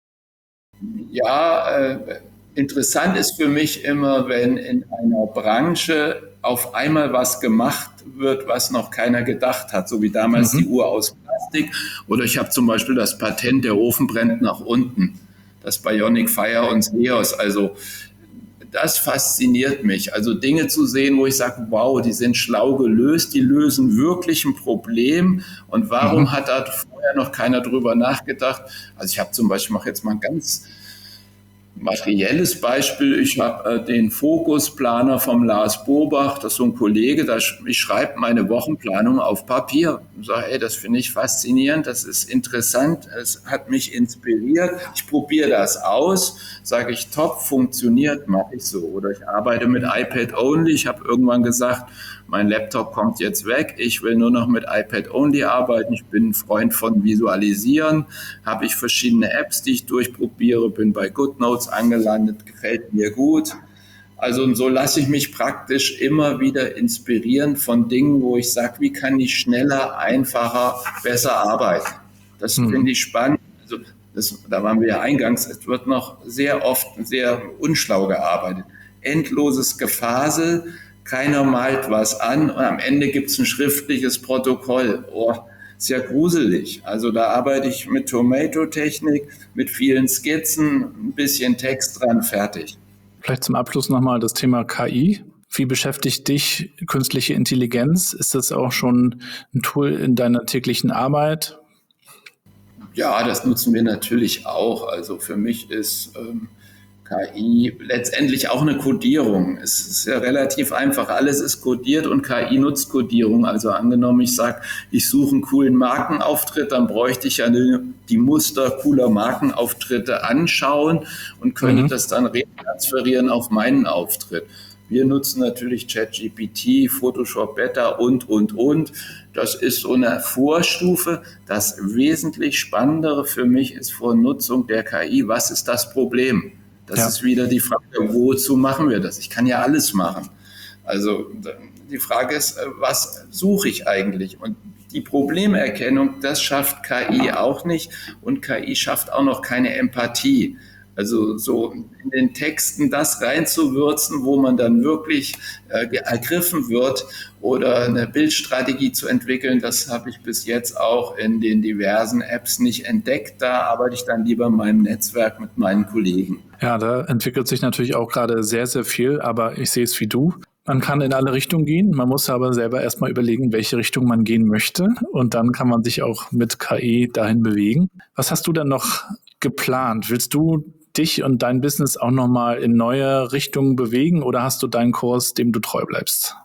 Ja, äh, interessant ist für mich immer, wenn in einer Branche auf einmal was gemacht wird, was noch keiner gedacht hat, so wie damals mhm. die Uhr aus Plastik. Oder ich habe zum Beispiel das Patent, der Ofen brennt nach unten. Das Bionic Fire und Seos. Also das fasziniert mich. Also Dinge zu sehen, wo ich sage, wow, die sind schlau gelöst, die lösen wirklich ein Problem. Und warum mhm. hat da vorher noch keiner drüber nachgedacht? Also ich habe zum Beispiel, mache jetzt mal ein ganz materielles Beispiel. Ich habe äh, den Fokusplaner vom Lars Bobach, das ist so ein Kollege, da sch- ich schreibe meine Wochenplanung auf Papier und sage, ey, das finde ich faszinierend, das ist interessant, es hat mich inspiriert, ich probiere das aus, sage ich, top, funktioniert, mache ich so. Oder ich arbeite mit iPad Only, ich habe irgendwann gesagt, mein Laptop kommt jetzt weg, ich will nur noch mit iPad Only arbeiten, ich bin ein Freund von Visualisieren, habe ich verschiedene Apps, die ich durchprobiere, bin bei GoodNotes angelandet, gefällt mir gut. Also und so lasse ich mich praktisch immer wieder inspirieren von Dingen, wo ich sage, wie kann ich schneller, einfacher, besser arbeiten. Das hm. finde ich spannend. Also das, da waren wir ja eingangs, es wird noch sehr oft sehr unschlau gearbeitet. Endloses Gefasel, keiner malt was an und am Ende gibt es ein schriftliches Protokoll. Oh, ist ja gruselig. Also da arbeite ich mit Tomato-Technik, mit vielen Skizzen, ein bisschen Text dran, fertig. Vielleicht zum Abschluss nochmal das Thema K I. Wie beschäftigt dich künstliche Intelligenz? Ist das auch schon ein Tool in deiner täglichen Arbeit? Ja, das nutzen wir natürlich auch. Also für mich ist ähm, K I letztendlich auch eine Codierung. Es ist ja relativ einfach. Alles ist codiert und K I nutzt Codierung. Also angenommen, ich sage, ich suche einen coolen Markenauftritt, dann bräuchte ich ja eine, die Muster cooler Markenauftritte anschauen und könnte mhm. das dann retransferieren auf meinen Auftritt. Wir nutzen natürlich ChatGPT, Photoshop Beta und, und, und. Das ist so eine Vorstufe. Das wesentlich Spannendere für mich ist vor Nutzung der K I. Was ist das Problem? Das ja. ist wieder die Frage, wozu machen wir das? Ich kann ja alles machen. Also die Frage ist, was suche ich eigentlich? Und die Problemerkennung, das schafft K I auch nicht. Und K I schafft auch noch keine Empathie. Also so in den Texten das reinzuwürzen, wo man dann wirklich äh, ergriffen wird oder eine Bildstrategie zu entwickeln, das habe ich bis jetzt auch in den diversen Apps nicht entdeckt. Da arbeite ich dann lieber in meinem Netzwerk mit meinen Kollegen. Ja, da entwickelt sich natürlich auch gerade sehr, sehr viel, aber ich sehe es wie du. Man kann in alle Richtungen gehen, man muss aber selber erstmal überlegen, welche Richtung man gehen möchte und dann kann man sich auch mit K I dahin bewegen. Was hast du denn noch geplant? Willst du dich und dein Business auch nochmal in neue Richtungen bewegen oder hast du deinen Kurs, dem du treu bleibst?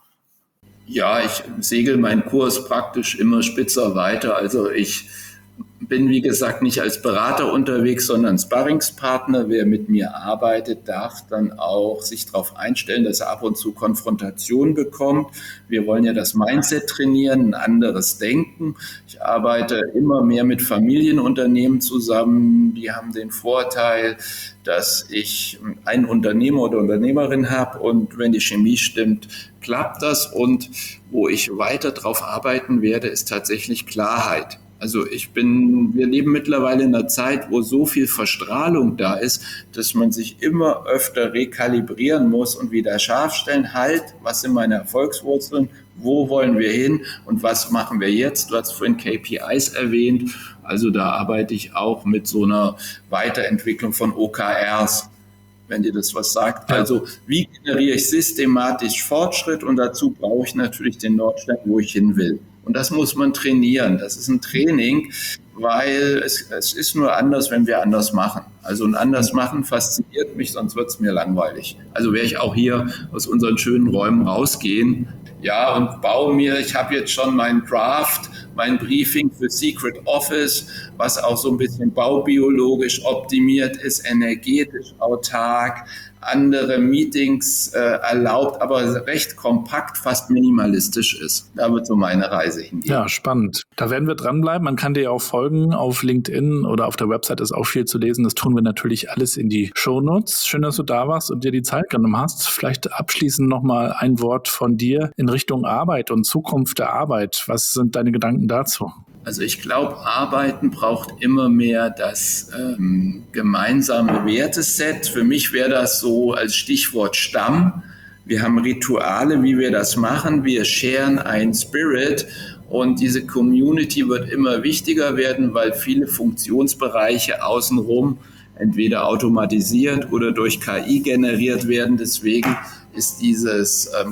Ja, ich segel meinen Kurs praktisch immer spitzer weiter. Also ich bin, wie gesagt, nicht als Berater unterwegs, sondern Sparringspartner. Wer mit mir arbeitet, darf dann auch sich darauf einstellen, dass er ab und zu Konfrontation bekommt. Wir wollen ja das Mindset trainieren, ein anderes Denken. Ich arbeite immer mehr mit Familienunternehmen zusammen. Die haben den Vorteil, dass ich einen Unternehmer oder Unternehmerin habe und wenn die Chemie stimmt, klappt das. Und wo ich weiter drauf arbeiten werde, ist tatsächlich Klarheit. Also ich bin, wir leben mittlerweile in einer Zeit, wo so viel Verstrahlung da ist, dass man sich immer öfter rekalibrieren muss und wieder scharf stellen, halt, was sind meine Erfolgswurzeln, wo wollen wir hin und was machen wir jetzt? Du hast vorhin K P Is erwähnt, also da arbeite ich auch mit so einer Weiterentwicklung von O K Rs, wenn dir das was sagt. Also wie generiere ich systematisch Fortschritt und dazu brauche ich natürlich den Nordstern, wo ich hin will. Und das muss man trainieren. Das ist ein Training, weil es, es ist nur anders, wenn wir anders machen. Also ein anders machen fasziniert mich, sonst wird es mir langweilig. Also werde ich auch hier aus unseren schönen Räumen rausgehen. Ja, und baue mir, ich habe jetzt schon mein Draft, mein Briefing für Secret Office, was auch so ein bisschen baubiologisch optimiert ist, energetisch autark, andere Meetings äh, erlaubt, aber recht kompakt, fast minimalistisch ist. Da wird so meine Reise hingehen. Ja, spannend. Da werden wir dranbleiben. Man kann dir auch folgen auf LinkedIn oder auf der Website ist auch viel zu lesen. Das tun wir natürlich alles in die Shownotes. Schön, dass du da warst und dir die Zeit genommen hast. Vielleicht abschließend nochmal ein Wort von dir in Richtung Arbeit und Zukunft der Arbeit. Was sind deine Gedanken dazu? Also ich glaube, Arbeiten braucht immer mehr das ähm, gemeinsame Werteset. Für mich wäre das so als Stichwort Stamm. Wir haben Rituale, wie wir das machen. Wir sharen ein Spirit und diese Community wird immer wichtiger werden, weil viele Funktionsbereiche außenrum entweder automatisiert oder durch K I generiert werden. Deswegen ist dieses ähm,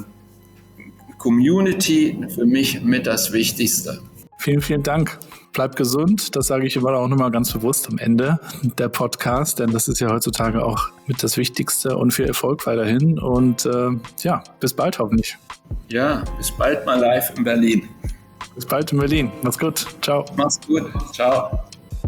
Community für mich mit das Wichtigste. Vielen, vielen Dank. Bleib gesund. Das sage ich immer auch nochmal ganz bewusst am Ende der Podcast, denn das ist ja heutzutage auch mit das Wichtigste und viel Erfolg weiterhin. Und äh, ja, bis bald hoffentlich. Ja, bis bald mal live in Berlin. Bis bald in Berlin. Mach's gut. Ciao. Mach's gut. Ciao.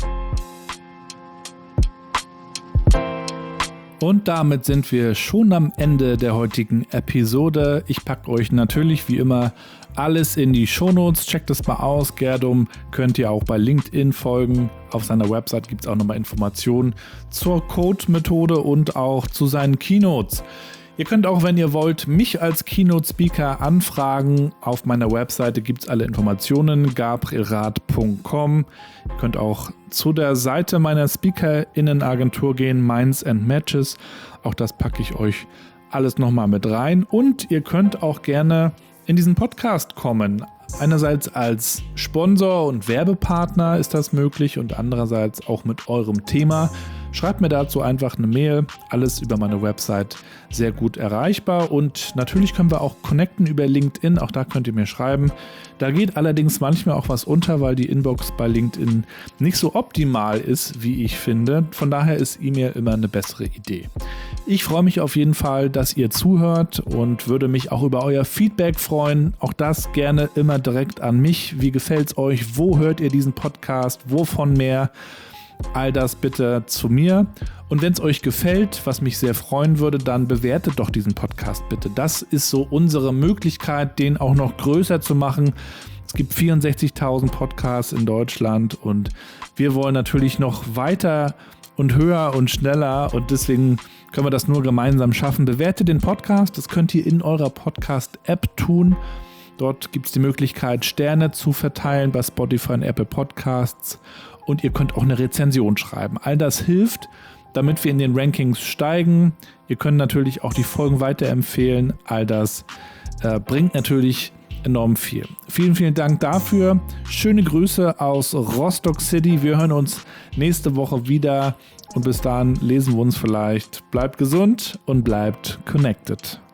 Und damit sind wir schon am Ende der heutigen Episode. Ich packe euch natürlich wie immer alles in die Shownotes. Checkt das mal aus. Gerdum könnt ihr auch bei LinkedIn folgen. Auf seiner Website gibt es auch nochmal Informationen zur Code-Methode und auch zu seinen Keynotes. Ihr könnt auch, wenn ihr wollt, mich als Keynote-Speaker anfragen. Auf meiner Webseite gibt es alle Informationen, gabrielrath punkt com. Ihr könnt auch zu der Seite meiner SpeakerInnen-Agentur gehen, Minds and Matches. Auch das packe ich euch alles nochmal mit rein. Und ihr könnt auch gerne in diesen Podcast kommen. Einerseits als Sponsor und Werbepartner ist das möglich und andererseits auch mit eurem Thema. Schreibt mir dazu einfach eine Mail, alles über meine Website sehr gut erreichbar und natürlich können wir auch connecten über LinkedIn, auch da könnt ihr mir schreiben. Da geht allerdings manchmal auch was unter, weil die Inbox bei LinkedIn nicht so optimal ist, wie ich finde. Von daher ist E-Mail immer eine bessere Idee. Ich freue mich auf jeden Fall, dass ihr zuhört und würde mich auch über euer Feedback freuen. Auch das gerne immer direkt an mich. Wie gefällt es euch? Wo hört ihr diesen Podcast? Wovon mehr? All das bitte zu mir. Und wenn es euch gefällt, was mich sehr freuen würde, dann bewertet doch diesen Podcast bitte. Das ist so unsere Möglichkeit, den auch noch größer zu machen. Es gibt vierundsechzigtausend Podcasts in Deutschland und wir wollen natürlich noch weiter und höher und schneller und deswegen können wir das nur gemeinsam schaffen. Bewertet den Podcast, das könnt ihr in eurer Podcast-App tun. Dort gibt es die Möglichkeit, Sterne zu verteilen bei Spotify und Apple Podcasts. Und ihr könnt auch eine Rezension schreiben. All das hilft, damit wir in den Rankings steigen. Ihr könnt natürlich auch die Folgen weiterempfehlen. All das äh, bringt natürlich enorm viel. Vielen, vielen Dank dafür. Schöne Grüße aus Rostock City. Wir hören uns nächste Woche wieder und bis dahin lesen wir uns vielleicht. Bleibt gesund und bleibt connected.